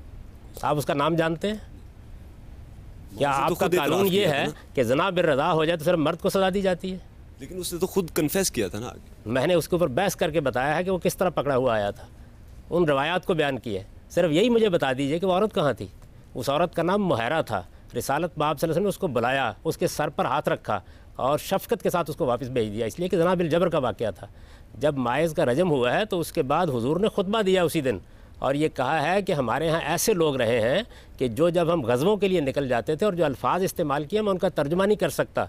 आप उसका नाम जानते हैं क्या? आपका कानून ये है कि जना बिर रज़ा हो जाए तो सिर्फ मर्द को सज़ा दी जाती है। लेकिन उसने तो खुद कन्फेस किया था ना। मैंने उसके ऊपर बहस करके बताया है कि वो किस तरह पकड़ा हुआ आया था, उन रवायात को बयान किया। सिर्फ यही मुझे बता दीजिए कि वो औरत कहाँ थी। उस औरत का नाम मुहैरा था। रिसालत बाब सल्लल्लाहु अलैहि वसल्लम ने उसको बुलाया, उसके सर पर हाथ रखा और शफ़क़त के साथ उसको वापस भेज दिया, इसलिए कि जना बिल जबर का वाक़या था। जब मायज़ का रजम हुआ है तो उसके बाद हुजूर ने खुतबा दिया उसी दिन, और ये कहा है कि हमारे यहाँ ऐसे लोग रहे हैं कि जो जब हम गज़वों के लिए निकल जाते थे और जो अल्फाज इस्तेमाल किए मैं उनका तर्जुमा नहीं कर सकता,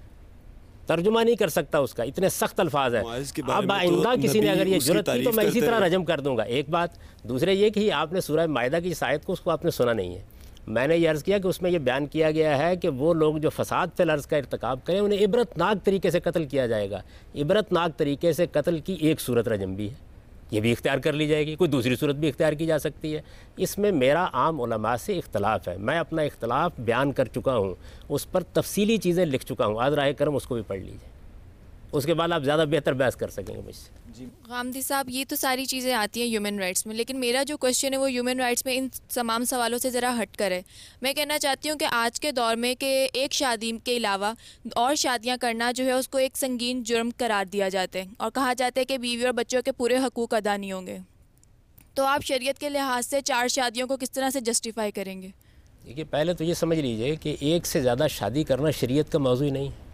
तर्जुमा नहीं कर सकता उसका, इतने सख्त अल्फाज हैं। अब आइंदा तो किसी ने अगर ये जुर्रत की तो मैं इसी तरह रजम कर दूंगा। एक बात। दूसरे ये कि आपने सूरह मायदा की इस आयत को उसको आपने सुना नहीं है। मैंने ये अर्ज़ किया कि उसमें यह बयान किया गया है कि वो लोग जो फसाद फिल अर्ज़ का इर्तिकाब करें उन्हें इबरतनाक तरीके से कत्ल किया जाएगा। इबरतनाक तरीके से कत्ल की एक सूरत रजम भी है, ये भी इख्तियार कर ली जाएगी। कोई दूसरी सूरत भी इख्तियार की जा सकती है। इसमें मेरा आम उलमा से इख्तलाफ है। मैं अपना इख्तलाफ बयान कर चुका हूँ, उस पर तफसीली चीज़ें लिख चुका हूँ। आज राय करम उसको भी पढ़ लीजिए, उसके बाद आप ज़्यादा बेहतर बहस कर सकेंगे मुझसे। जी गामदी साहब, ये तो सारी चीज़ें आती हैं ह्यूमन राइट्स में, लेकिन मेरा जो क्वेश्चन है वो ह्यूमन राइट्स में इन तमाम सवालों से ज़रा हट कर है। मैं कहना चाहती हूँ कि आज के दौर में कि एक शादी के अलावा और शादियाँ करना जो है उसको एक संगीन जुर्म करार दिया जाता है और कहा जाता है कि बीवी और बच्चों के पूरे हकूक़ अदा नहीं होंगे। तो आप शरीयत के लिहाज से चार शादियों को किस तरह से जस्टिफाई करेंगे? देखिए, पहले तो ये समझ लीजिए कि एक से ज़्यादा शादी करना शरीयत का मौजू नहीं है।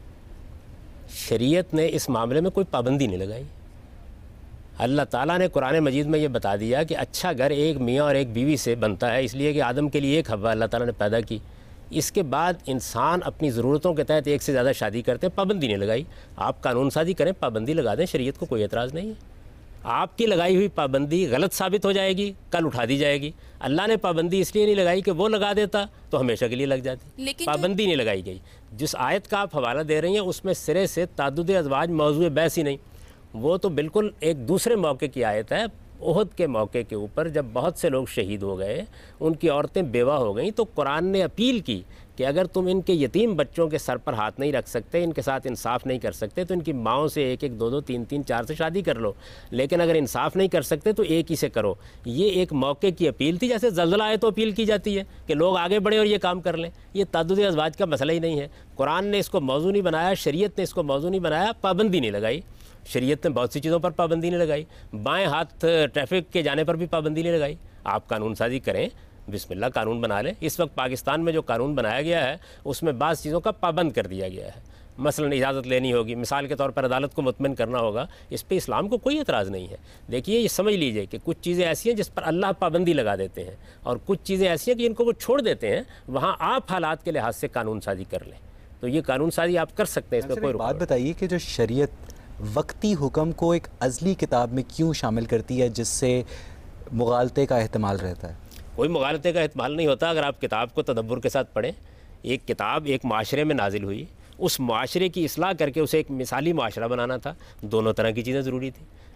शरीयत ने इस मामले में कोई पाबंदी नहीं लगाई। अल्लाह ताला ने कुरान मजीद में ये बता दिया कि अच्छा घर एक मियाँ और एक बीवी से बनता है, इसलिए कि आदम के लिए एक हव्वा अल्लाह ताला ने पैदा की। इसके बाद इंसान अपनी ज़रूरतों के तहत एक से ज़्यादा शादी करते हैं, पाबंदी नहीं लगाई। आप कानून साजी करें, पाबंदी लगा दें, शरीयत को कोई एतराज़ नहीं है। आपकी लगाई हुई पाबंदी गलत साबित हो जाएगी, कल उठा दी जाएगी। अल्लाह ने पाबंदी इसलिए नहीं लगाई कि वो लगा देता तो हमेशा के लिए लग जाती, पाबंदी नहीं लगाई गई। जिस आयत का आप हवाला दे रही हैं उसमें सिरे से ताद्दुद अज़वाज मौज़ूए बहस ही नहीं, वो तो बिल्कुल एक दूसरे मौके की आयत है। ओहद के मौके के ऊपर जब बहुत से लोग शहीद हो गए, उनकी औरतें बेवा हो गईं, तो कुरान ने अपील की कि अगर तुम इनके यतीम बच्चों के सर पर हाथ नहीं रख सकते, इनके साथ इंसाफ नहीं कर सकते, तो इनकी माओं से एक एक दो दो तीन तीन चार से शादी कर लो, लेकिन अगर इंसाफ नहीं कर सकते तो एक ही से करो। ये एक मौके की अपील थी, जैसे ज़ल्ज़ला आए तो अपील की जाती है कि लोग आगे बढ़े और ये काम कर लें। ये ताद्दुद अज़वाज का मसला ही नहीं है। कुरान ने इसको मौजू नहीं बनाया, शरीयत ने इसको मौजू नहीं बनाया, पाबंदी नहीं लगाई। शरीयत ने बहुत सी चीज़ों पर पाबंदी नहीं लगाई, बाएँ हाथ ट्रैफिक के जाने पर भी पाबंदी नहीं लगाई। आप कानून साजी करें, बिस्मिल्लाह कानून बना लें। इस वक्त पाकिस्तान में जो कानून बनाया गया है उसमें बाज़ चीज़ों का पाबंद कर दिया गया है। मसलन इजाज़त लेनी होगी, मिसाल के तौर पर अदालत को मुतमिन करना होगा, इस पर इस्लाम को कोई एतराज़ नहीं है। देखिए, ये समझ लीजिए कि कुछ चीज़ें ऐसी हैं जिस पर अल्लाह पाबंदी लगा देते हैं और कुछ चीज़ें ऐसी हैं कि इनको वो छोड़ देते हैं, वहाँ आप हालात के लिहाज से कानून साजी कर लें। तो ये कानून साजी आप कर सकते हैं, इसमें कोई बात बताइए कि जो शरीयत वक्ती हुक्म को एक अज़ली किताब में क्यों शामिल करती है जिससे मुगालते का एहतमाल रहता है? कोई मुगालते का एहतमाल नहीं होता। अगर आप किताब को तदब्बुर के साथ पढ़ें, एक किताब एक माशरे में नाजिल हुई, उस माशरे की इस्लाह करके उसे एक मिसाली माशरा बनाना था। दोनों तरह की चीज़ें ज़रूरी थी।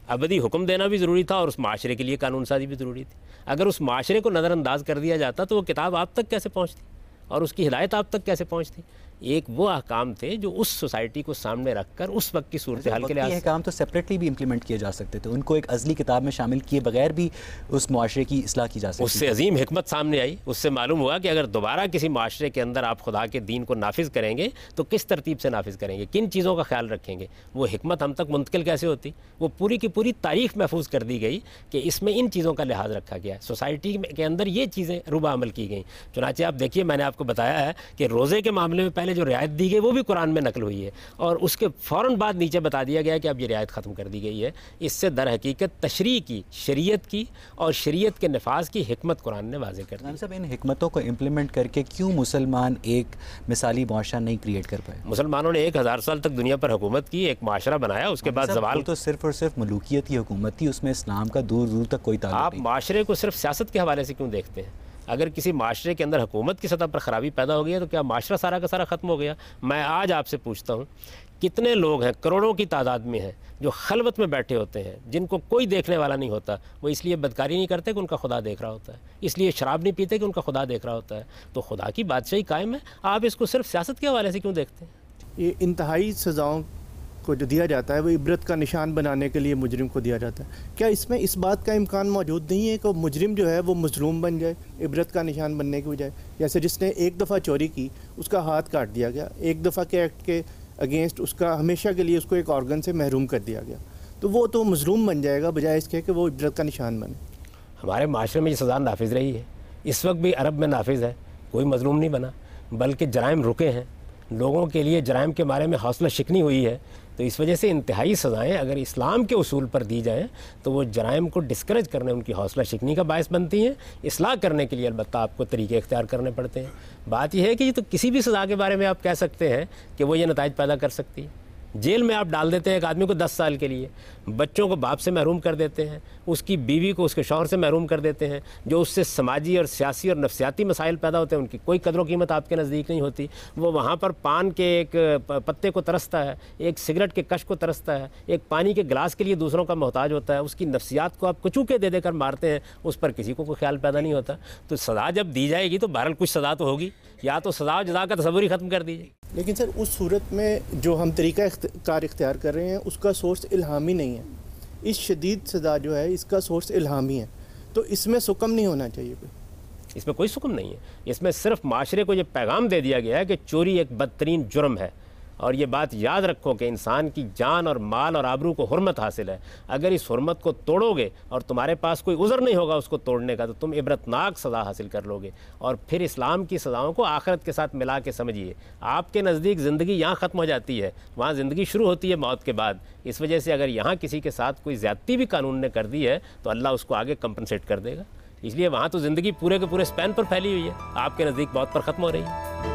अबदी हुक्म देना भी ज़रूरी था और उस माशरे के लिए कानून साजी भी ज़रूरी थी। अगर उस माशरे को नज़रअंदाज कर दिया जाता तो वो किताब आप तक कैसे पहुँचती और उसकी हिदायत आप तक कैसे पहुँचती। एक वो अहकाम थे जो उस सोसाइटी को सामने रखकर उस वक्त की सूरत हाल के लिए अहकाम तो सेपरेटली भी इम्प्लीमेंट किए जा सकते थे, उनको एक अज़ली किताब में शामिल किए बगैर भी उस मुआशरे की इस्लाह की जा सकती। उससे अजीम हिकमत सामने आई, उससे मालूम हुआ कि अगर दोबारा किसी माशरे के अंदर आप खुदा के दीन को नाफिज करेंगे तो किस तरतीब से नाफिज करेंगे, किन चीज़ों का ख्याल रखेंगे। वो हिकमत हम तक मुंतकिल कैसे होती, वो पूरी की पूरी तारीख महफूज कर दी गई कि इसमें इन चीज़ों का लिहाज रखा गया है, सोसाइटी के अंदर ये चीज़ें रुबा अमल की गई। चुनांचे आप देखिए, मैंने आपको बताया है कि रोज़े के मामले में पहले जो रियायत दी गई वो भी कुरान में नकल हुई है और उसके फ़ौरन बाद नीचे बता दिया गया कि अब ये रियायत ख़त्म कर दी गई है। इससे दर हकीकत तशरीह की, शरीयत की और शरीयत के नफाज की हिकमत कुरान ने वाज़े कर दी। सब इन हिकमतों को इम्प्लीमेंट करके क्यों मुसलमान एक मिसाली मुआशरा नहीं क्रिएट कर पाए? मुसलमानों ने एक हज़ार साल तक दुनिया पर हुकूमत की, एक माशरा बनाया, उसके बाद ज़वाल। तो सिर्फ और सिर्फ मलूकियत की हुकूमत थी, उसमें इस्लाम का दूर दूर तक कोई ताल्लुक नहीं। आप माशरे को सिर्फ सियासत के हवाले से क्यों देखते हैं? अगर किसी माशरे के अंदर हुकूमत की सतह पर ख़राबी पैदा हो गई है तो क्या माशरा सारा का सारा ख़त्म हो गया? मैं आज आपसे पूछता हूँ, कितने लोग हैं, करोड़ों की तादाद में हैं, जो खलवत में बैठे होते हैं, जिनको कोई देखने वाला नहीं होता। वो इसलिए बदकारी नहीं करते कि उनका खुदा देख रहा होता है, इसलिए शराब नहीं पीते कि उनका खुदा देख रहा होता है। तो खुदा की बादशाही कायम है, आप इसको सिर्फ सियासत के हवाले से क्यों देखते हैं? ये इंतहाई सज़ाओं को जो दिया जाता है वो इबरत का निशान बनाने के लिए मुजरिम को दिया जाता है। क्या इसमें इस बात का इम्कान मौजूद नहीं है कि मुजरिम जो है वो मजलूम बन जाए इबरत का निशान बनने की बजाय? जैसे जिसने एक दफ़ा चोरी की उसका हाथ काट दिया गया, एक दफ़ा के एक्ट के अगेंस्ट उसका हमेशा के लिए उसको एक ऑर्गन से महरूम कर दिया गया, तो वो तो मजलूम बन जाएगा बजाय इसके कि वो इबरत का निशान बने। हमारे माशरे में ये सज़ा नाफिज रही है, इस वक्त भी अरब में नाफिज है, कोई मजलूम नहीं बना, बल्कि जराइम रुके हैं, लोगों के लिए जराइम के बारे में हौसला शिकनी हुई है। तो इस वजह से इंतहाई सज़ाएँ अगर इस्लाम के उसूल पर दी जाएँ तो वो जराइम को डिस्करेज करने, उनकी हौसला शिकनी का बायस बनती हैं। इस्लाह करने के लिए अलबत्ता आपको तरीके इख्तियार करने पड़ते हैं। बात यह है कि तो किसी भी सज़ा के बारे में आप कह सकते हैं कि वो ये नताइज पैदा कर सकती है। जेल में आप डाल देते हैं एक आदमी को दस साल के लिए, बच्चों को बाप से महरूम कर देते हैं, उसकी बीवी को उसके शौहर से महरूम कर देते हैं, जो उससे समाजी और सियासी और नफसियाती मसाइल पैदा होते हैं उनकी कोई कदर कीमत आपके नज़दीक नहीं होती। वो वहाँ पर पान के एक पत्ते को तरसता है, एक सिगरेट के कश को तरसता है, एक पानी के गिलास के लिए दूसरों का मोहताज होता है, उसकी नफसियात को आप कुचूके दे देकर मारते हैं, उस पर किसी को कोई ख्याल पैदा नहीं होता। तो सज़ा जब दी जाएगी तो बहरहाल कुछ सज़ा तो होगी, या तो सज़ा जज़ा का तस्वुर ही ख़त्म कर दीजिए। लेकिन सर उस सूरत में जो हम तरीका कार इख्तियार कर रहे हैं उसका सोर्स इल्हामी नहीं है। इस शदीद सज़ा जो है इसका सोर्स इल्हामी है, तो इसमें सुकम नहीं होना चाहिए कोई। इसमें कोई सुकम नहीं है, इसमें सिर्फ माशरे को ये पैगाम दे दिया गया है कि चोरी एक बदतरीन जुर्म है। और ये बात याद रखो कि इंसान की जान और माल और आबरू को हुर्मत हासिल है। अगर इस हुर्मत को तोड़ोगे और तुम्हारे पास कोई उज़र नहीं होगा उसको तोड़ने का, तो तुम इबरतनाक सज़ा हासिल कर लोगे। और फिर इस्लाम की सज़ाओं को आखिरत के साथ मिला के समझिए। आपके नज़दीक ज़िंदगी यहाँ ख़त्म हो जाती है, वहाँ ज़िंदगी शुरू होती है मौत के बाद। इस वजह से अगर यहाँ किसी के साथ कोई ज़्यादती भी कानून ने कर दी है तो अल्लाह उसको आगे कंपनसेट कर देगा। इसलिए वहाँ तो ज़िंदगी पूरे के पूरे स्पैन पर फैली हुई है, आपके नज़दीक मौत पर ख़त्म हो रही है।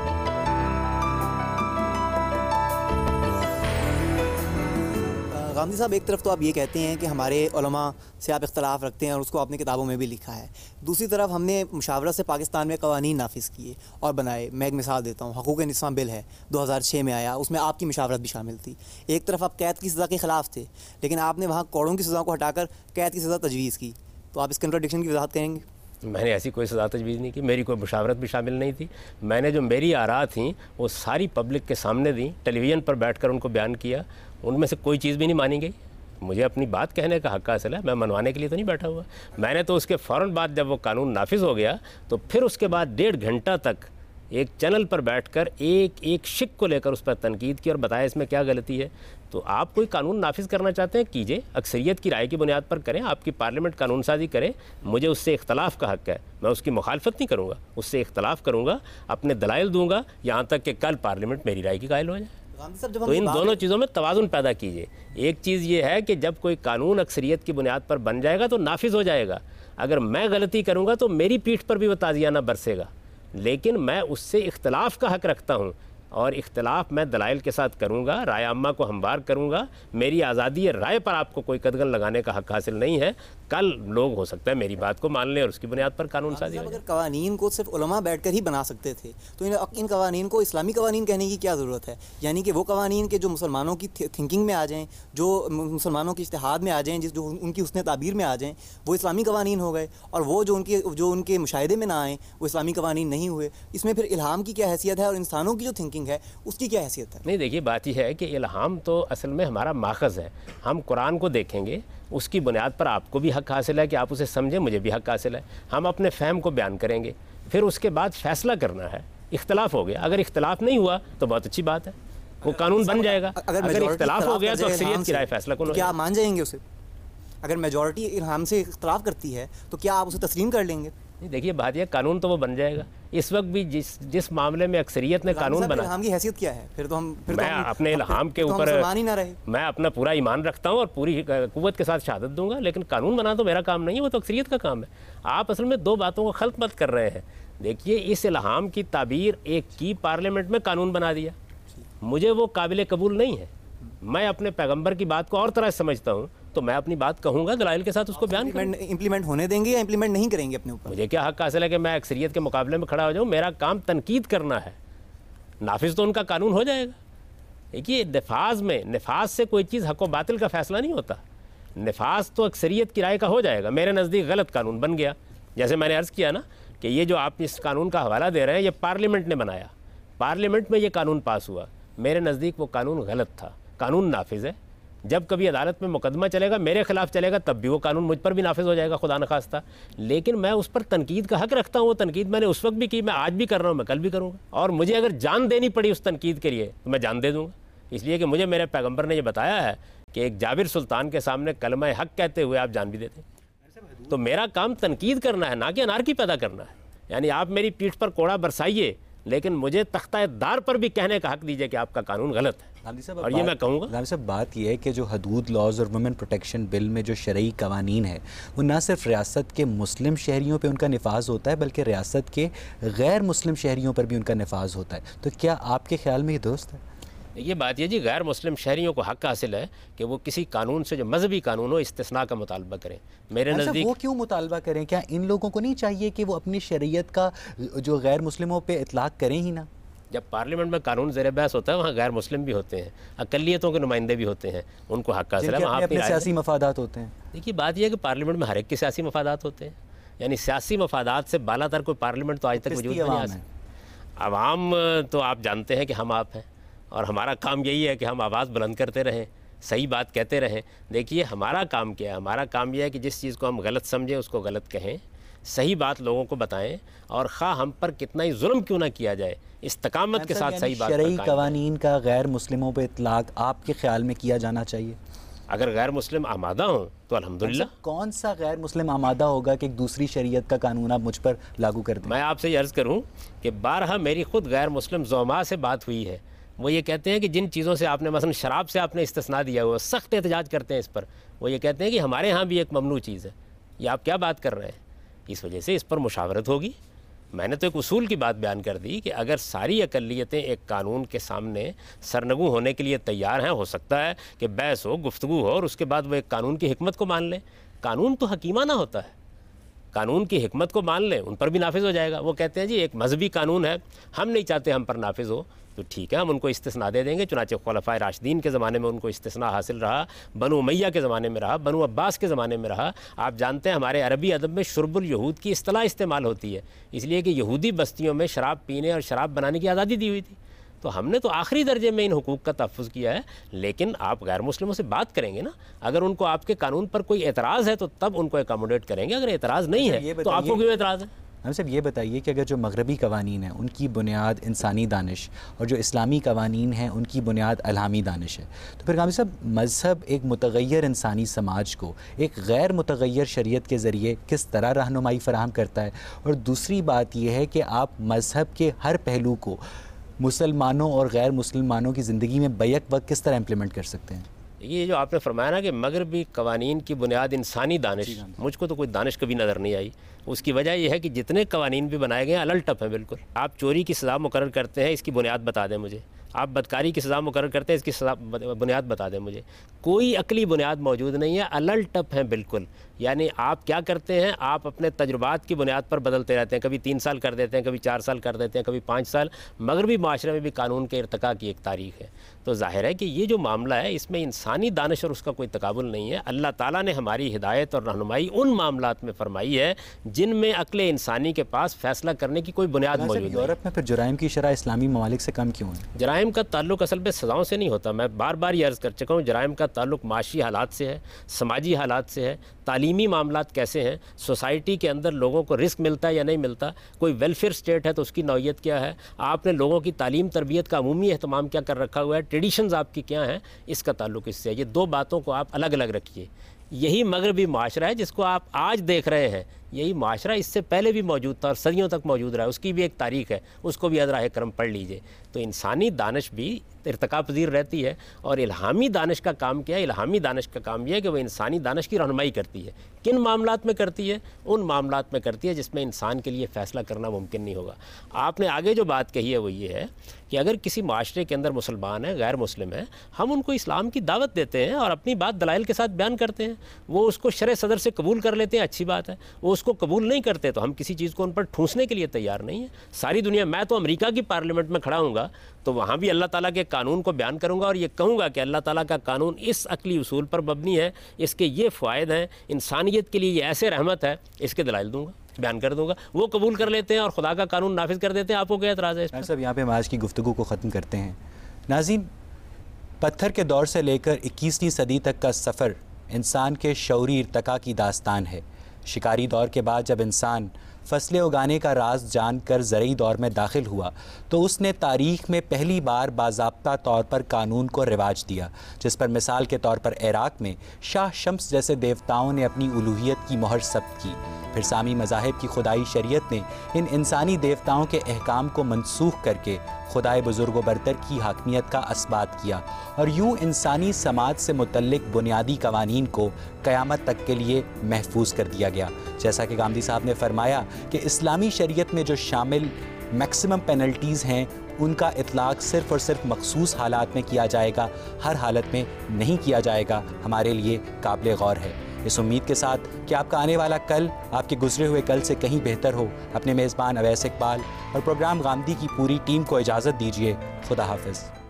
गांधी साहब, एक तरफ तो आप ये कहते हैं कि हमारे उलमा से आप इख्तलाफ रखते हैं और उसको आपने किताबों में भी लिखा है, दूसरी तरफ हमने मुशावरत से पाकिस्तान में कवानीन नाफिज किए और बनाए। मैं एक मिसाल देता हूँ, हकूक़ निस्वां बिल है, दो हज़ार छः में आया, उसमें आपकी मुशावरत भी शामिल थी। एक तरफ आप कैद की सज़ा के ख़िलाफ़ थे, लेकिन आपने वहाँ कोड़ों की सज़ा को हटाकर कैद की सज़ा तजवीज़ की, तो आप इस कंट्राडिक्शन की वजाहत करेंगे? मैंने ऐसी कोई सज़ा तजवीज़ नहीं की, मेरी कोई मुशावरत भी शामिल नहीं थी। मैंने जो मेरी आरा थी वो सारी पब्लिक के सामने दी, टेलीविज़न पर बैठकर उनको बयान किया, उनमें से कोई चीज़ भी नहीं मानी गई। मुझे अपनी बात कहने का हक़ हासिल है, मैं मनवाने के लिए तो नहीं बैठा हुआ। मैंने तो उसके फ़ौरन बाद जब वो कानून नाफिज हो गया तो फिर उसके बाद डेढ़ घंटा तक एक चैनल पर बैठकर एक एक शिक को लेकर उस पर तनकीद की और बताया इसमें क्या गलती है। तो आप कोई कानून नाफिज करना चाहते हैं कीजिए, अक्सरियत की राय की बुनियाद पर करें, आपकी पार्लियामेंट कानून साजी करे, मुझे उससे इख्तलाफ का हक़ है, मैं उसकी मुखालफत नहीं करूँगा, उससे इख्तलाफ करूँगा, अपने दलाइल दूँगा, यहाँ तक कि कल पार्लियामेंट मेरी राय की कायल हो जाए। तो इन दोनों चीज़ों में तवाज़ुन पैदा कीजिए। एक चीज़ ये है कि जब कोई कानून अक्सरियत की बुनियाद पर बन जाएगा तो नाफिज हो जाएगा। अगर मैं गलती करूँगा तो मेरी पीठ पर भी वो ताज़ियाना बरसेगा, लेकिन मैं उससे इख्तलाफ का हक़ रखता हूँ और इख्तलाफ मैं दलाइल के साथ करूँगा, राय अम्मा को हमवार करूँगा। मेरी आज़ादी राय पर आपको कोई कदगन लगाने का हक़ हासिल नहीं है। कल लोग हो सकता है मेरी बात को मान लें और उसकी बुनियाद पर कानून साजी हो जाए। अगर कवानीन को सिर्फ उलमा बैठकर ही बना सकते थे तो इन इन कवानीन को इस्लामी कवानीन कहने की क्या ज़रूरत है? यानी कि वो कवानीन के जो मुसलमानों की थिंकिंग में आ जाएँ, जो मुसलमानों की इज्तिहाद में आ जाएँ, जिस जो उनकी हुस्न ताबीर में आ जाएँ, वो इस्लामी कवानीन हो गए। और वो जो उनके जो उनके मुशाहिदे में ना आएँ वो इस्लामी कवानीन नहीं हुए। इसमें फिर इल्हाम की क्या हैसियत है और इंसानों की जो थिंकिंग है उसकी क्या हैसियत है? नहीं, देखिए बात यह है कि इल्हाम तो असल में हमारा माखज़ है। हम कुरान को देखेंगे, उसकी बुनियाद पर आपको भी हक़ हासिल है कि आप उसे समझें, मुझे भी हक़ हासिल है। हम अपने फ़हम को बयान करेंगे, फिर उसके बाद फ़ैसला करना है। इख्तलाफ हो गया, अगर इख्तलाफ नहीं हुआ तो बहुत अच्छी बात है, वो कानून बन जाएगा। अगर इख्तलाफ हो गया तो अक्सरियत की राय फैसला कौन? क्या आप मान जाएंगे उसे? अगर मेजॉरिटी इल्हाम से इख्तलाफ करती है तो क्या आप उसे तस्लीम कर लेंगे? नहीं, देखिए बात यह, कानून तो वो बन जाएगा। इस वक्त भी जिस जिस मामले में अक्सरियत ने कानून बना, इल्हाम की हैसियत क्या है? फिर तो हम फिर मैं तो हम, अपने इल्हाम के ऊपर तो मैं अपना पूरा ईमान रखता हूँ और पूरी कुव्वत के साथ शहादत दूंगा, लेकिन कानून बना तो मेरा काम नहीं है, वो तो अक्सरियत का काम है। आप असल में दो बातों को खल्त मत कर रहे हैं। देखिए, इस इल्हाम की ताबीर एक की पार्लियामेंट में कानून बना दिया, मुझे वो काबिल कबूल नहीं है। मैं अपने पैगंबर की बात को और तरह समझता हूँ, तो मैं अपनी बात कहूँगा, दलाइल के साथ उसको बयान करूँगा। इम्प्लीमेंट होने देंगे या इम्प्लीमेंट नहीं करेंगे अपने ऊपर? मुझे क्या हक़ हासिल है कि मैं अक्सरियत के मुकाबले में खड़ा हो जाऊँ? मेरा काम तनकीद करना है, नाफिज तो उनका कानून हो जाएगा। देखिए, नफाज में नफाज से कोई चीज़ हक़ व बातिल का फ़ैसला नहीं होता। नफाज तो अक्सरियत की राय का हो जाएगा। मेरे नज़दीक गलत कानून बन गया, जैसे मैंने अर्ज़ किया ना कि ये जो आप इस कानून का हवाला दे रहे हैं, ये पार्लियामेंट ने बनाया, पार्लियामेंट में ये कानून पास हुआ। मेरे नज़दीक वो कानून गलत था। कानून नाफिज है, जब कभी अदालत में मुकदमा चलेगा, मेरे खिलाफ चलेगा, तब भी वो कानून मुझ पर भी नाफिज हो जाएगा, खुदा न खास्ता। लेकिन मैं उस पर तनकीद का हक़ रखता हूँ। वो तनकीद मैंने उस वक्त भी की, मैं आज भी कर रहा हूँ, मैं कल भी करूँगा। और मुझे अगर जान देनी पड़ी उस तनकीद के लिए तो मैं जान दे दूँगा, इसलिए कि मुझे मेरे पैगम्बर ने ये बताया है कि एक जाबिर सुल्तान के सामने कलमा हक़ कहते हुए आप जान भी देते। तो मेरा काम तनकीद करना है, ना कि अनारकी पैदा करना है। यानी आप मेरी पीठ पर कोड़ा बरसाइए, लेकिन मुझे तख्ता दार पर भी कहने का हक़ दीजिए कि आपका कानून गलत है, और ये मैं कहूँगा। गांधी साहब, बात यह है कि जो हदूद लॉज और वुमेन प्रोटेक्शन बिल में जो शरई कवानीन है, वो ना सिर्फ रियासत के मुस्लिम शहरियों पे उनका नफाज होता है, बल्कि रियासत के गैर मुस्लिम शहरियों पर भी उनका नफाज होता है। तो क्या आपके ख्याल में ये दुरुस्त है? ये बात ये जी, गैर मुस्लिम शहरियों को हक़ हासिल है कि वो किसी कानून से जो मजहबी कानून हो, इस्तिस्ना का मुतालबा करें। मेरे नज़दीक वो क्यों मुतालबा करें? क्या इन लोगों को नहीं चाहिए कि वो अपनी शरीयत का जो गैर मुस्लिमों पे इतलाक़ करें ही ना? जब पार्लियामेंट में कानून ज़ेर बहस होता है, वहाँ गैर मुस्लिम भी होते हैं, अक़लियतों के नुमाइंदे भी होते हैं, उनको हक़ हासिल है, वहाँ अपने सियासी मफादात होते हैं। देखिए, बात यह है कि पार्लियामेंट में हर एक के सियासी मफादात होते हैं। यानी सियासी मफादात से बालातर कोई पार्लियामेंट तो आज तक वजूद नहीं आ सकता। अवाम तो आप जानते हैं कि हम आप हैं, और हमारा काम यही है कि हम आवाज़ बुलंद करते रहें, सही बात कहते रहें। देखिए, हमारा काम क्या है? हमारा काम यह है कि जिस चीज़ को हम गलत समझें उसको गलत कहें, सही बात लोगों को बताएं, और खा हम पर कितना ही जुल्म क्यों ना किया जाए, इस्तकामत के साथ सही बात। शरई कवानीन का गैर मुस्लिमों पर इतलाक़ आपके ख्याल में किया जाना चाहिए? अगर गैर मुस्लिम आमादा हों तो अल्हम्दुलिल्लाह। कौन सा गैर मुस्लिम आमादा होगा कि एक दूसरी शरीयत का कानून आप मुझ पर लागू कर दें? मैं आपसे ये अर्ज़ करूँ कि बारहा मेरी ख़ुद गैर मुस्लिम ज़ोमा से बात हुई है। वो ये कहते हैं कि जिन चीज़ों से आपने, मसलन शराब से आपने इस्तिस्ना दिया हुआ, सख्त एहतजाज करते हैं इस पर। वो ये कहते हैं कि हमारे यहाँ भी एक ममनू चीज़ है, ये आप क्या बात कर रहे हैं? इस वजह से इस पर मुशावरत होगी। मैंने तो एक उसूल की बात बयान कर दी कि अगर सारी अक़लियतें एक कानून के सामने सरनगू होने के लिए तैयार हैं, हो सकता है कि बहस हो, गुफ्तगू हो, और उसके बाद वो एक कानून की हिकमत को मान लें। कानून तो हकीमाना होता है, कानून की हिकमत को मान लें, उन पर भी नाफिज हो जाएगा। वो कहते हैं जी एक मजहबी कानून है, हम नहीं चाहते हम पर नाफिज हो, तो ठीक है, हम उनको इस्तिस्ना दे देंगे। चुनांचे खुलफाए राशिदीन के ज़माने में उनको इस्तिस्ना हासिल रहा, बनु उमैया के ज़माने में रहा, बनु अब्बास के ज़माने में रहा। आप जानते हैं हमारे अरबी अदब में शुर्बुल यहूद की इस्तिलाह इस्तेमाल होती है, इसलिए कि यहूदी बस्तियों में शराब पीने और शराब बनाने की आज़ादी दी हुई थी। तो हमने तो आखिरी दर्जे में इन हुकूक का तहफ़्फ़ुज़ किया है। लेकिन आप गैर मुस्लिमों से बात करेंगे ना, अगर उनको आपके कानून पर कोई एतराज़ है तो तब उनको एकोमोडेट करेंगे, अगर एतराज़ नहीं है तो आपको क्यों एतराज़ है? हम सब ये बताइए कि अगर जो मगरबी कवानीन हैं उनकी बुनियाद इंसानी दानिश और जो इस्लामी कवानीन हैं उनकी बुनियाद अलहामी दानिश है, तो फिर गामी साहब मज़हब एक मुतग़य्यर इंसानी समाज को एक गैर मुतग़य्यर शरीयत के ज़रिए किस तरह रहनुमाई फ़राहम करता है? और दूसरी बात यह है कि आप मज़हब के हर पहलू को मुसलमानों और गैर मुसलमानों की ज़िंदगी में बैक वक्त किस तरह इम्प्लीमेंट कर सकते हैं? ये जो आपने फरमाया ना कि मगरबी कवानीन की बुनियाद इंसानी दानिश, मुझको तो कोई दानिश कभी नज़र नहीं आई। उसकी वजह यह है कि जितने कवानीन भी बनाए गए हैं अलल टप हैं बिल्कुल। आप चोरी की सज़ा मुकर्रर करते हैं, इसकी बुनियाद बता दें मुझे। आप बदकारी की सज़ा मुकर्रर करते हैं, इसकी सज़ा बुनियाद बता दें मुझे। कोई अकली बुनियाद मौजूद नहीं है, अलल टप हैं बिल्कुल। यानी आप क्या करते हैं, आप अपने तजुर्बात की बुनियाद पर बदलते रहते हैं। कभी तीन साल कर देते हैं, कभी चार साल कर देते हैं, कभी पाँच साल। मगरबी माशरे में भी कानून के इर्तिका की एक तारीख है। तो ज़ाहिर है कि ये जो मामला है इसमें इंसानी दानिश और उसका कोई तकाबुल नहीं है। अल्लाह ताला ने हमारी हिदायत और रहनुमाई उन मामलात में फरमाई है जिनमें अक्ल इंसानी के पास फ़ैसला करने की कोई बुनियाद मौजूद नहीं। यूरोप में फिर जुराइम की शरह इस्लामी ममालिक से कम क्यों है? जराइम का ताल्लुक असल में सज़ाओं से नहीं होता। मैं बार बार ये अर्ज़ कर चुका हूँ, जराइम का ताल्लुक माशी हालात से है, समाजी हालात से है, तालीमी मामलात कैसे हैं, सोसाइटी के अंदर लोगों को रिस्क मिलता है या नहीं मिलता, कोई वेलफेयर स्टेट है तो उसकी नौइयत क्या है, आपने लोगों की तालीम तरबियत का अमूमी एहतमाम क्या कर रखा हुआ है, ट्रेडिशंस आपकी क्या हैं, इसका ताल्लुक इससे है। ये दो बातों को आप अलग अलग रखिए। यही मगरबी माशरा है जिसको आप आज देख रहे हैं, यही माशरा इससे पहले भी मौजूद था और सदियों तक मौजूद रहा है। उसकी भी एक तारीख है, उसको भी अदराह करम पढ़ लीजिए। तो इंसानी दानिश भी इर्तिका पजीर रहती है। और इल्हामी दानिश का काम क्या है? इल्हामी दानिश का काम यह है कि वह इंसानी दानिश की रहनुमाई करती है। किन मामलात में करती है? उन मामलात में करती है जिसमें इंसान के लिए फ़ैसला करना मुमकिन नहीं होगा। आपने आगे जो बात कही है वो ये है कि अगर किसी माशरे के अंदर मुसलमान है, गैर मुस्लिम है, हम उनको इस्लाम की दावत देते हैं और अपनी बात दलाइल के साथ बयान करते हैं, वो उसको शरअ सदर से कबूल कर लेते हैं, अच्छी बात है। वो उसको कबूल नहीं करते तो हम किसी चीज़ को उन पर ठूंसने के लिए तैयार नहीं है। सारी दुनिया, मैं तो अमेरिका की पार्लियामेंट में खड़ा हूँगा तो वहाँ भी अल्लाह ताला के कानून को बयान करूँगा और ये कहूँगा कि अल्लाह ताला का कानून इस अकली उसूल पर मबनी है, इसके ये फ़ायदे हैं, इंसानियत के लिए ये ऐसे रहमत है, इसके दलाइल दूँगा, बयान कर दूँगा। वो कबूल कर लेते हैं और खुदा का कानून नाफिज कर देते हैं। आपको क्या एतराज़ है इस पर? सब यहाँ पे हम आज की गुफ्तगू को ख़त्म करते हैं। नाज़रीन, पत्थर के दौर से लेकर इक्कीसवीं सदी तक का सफ़र इंसान के शऊरी इर्तिका की दास्तान है। शिकारी दौर के बाद जब इंसान फसलें उगाने का राज जानकर ज़रई दौर में दाखिल हुआ तो उसने तारीख़ में पहली बार बाज़ाब्ता तौर पर कानून को रिवाज दिया, जिस पर मिसाल के तौर पर इराक़ में शाह शम्स जैसे देवताओं ने अपनी उलूहियत की मोहर सब्त की। फिर सामी मज़ाहिब की खुदाई शरीयत ने इन इंसानी देवताओं के अहकाम को मनसूख करके खुदाए बुज़ुर्ग व बरतर की हाकमियत का असबात किया और यूँ इंसानी समाज से मुतल्लिक बुनियादी कवानीन को क़यामत तक के लिए महफूज कर दिया गया। जैसा कि गांधी साहब ने फरमाया कि इस्लामी शरीयत में जो शामिल मैक्सिमम पेनल्टीज़ हैं उनका इतलाक़ सिर्फ़ और सिर्फ मखसूस हालात में किया जाएगा, हर हालत में नहीं किया जाएगा, हमारे लिए काबिल गौर है। इस उम्मीद के साथ कि आपका आने वाला कल आपके गुजरे हुए कल से कहीं बेहतर हो, अपने मेज़बान अवैस इकबाल और प्रोग्राम गांधी की पूरी टीम को इजाज़त दीजिए। खुदा हाफ़िज़।